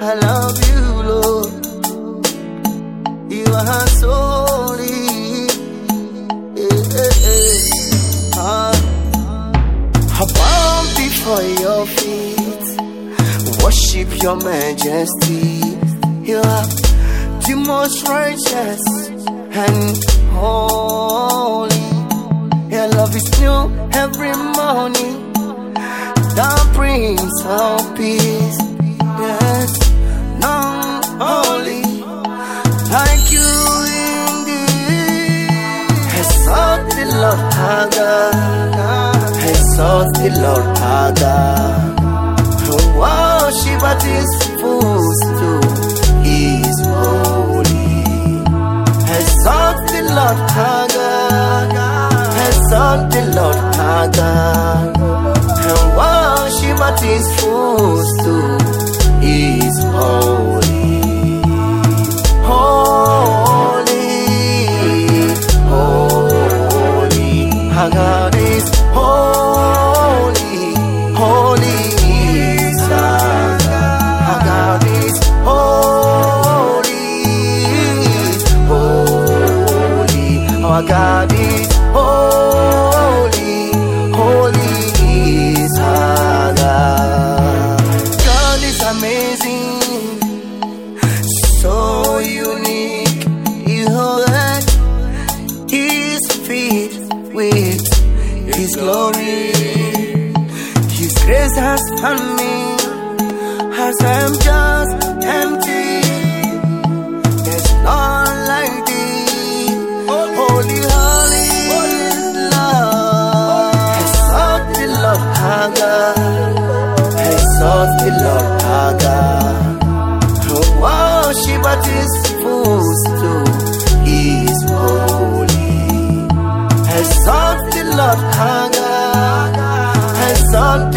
I love you, Lord. You are so holy. I bow before your feet, worship your majesty. You are the most righteous and holy. Your love is new every morning, that brings our peace. Yes, none holy like you indeed. Exalt the Lord our God, exalt the Lord our God. Worship at His footstool, He is holy. Exalt the Lord our God, exalt the Lord our God. And worship at His footstool, He is holy. Holy, holy, our God is holy, holy is our God. Our God is holy, holy, our God is holy, holy is our God. God is amazing, so unique. You let His feet with His glory. His grace has found me as I'm just empty. There's none like Thee. Holy, holy Lord. Exalt the Lord our God, exalt the Lord our God. Worship at His footstool, He is holy. Exalt the Lord our God, exalt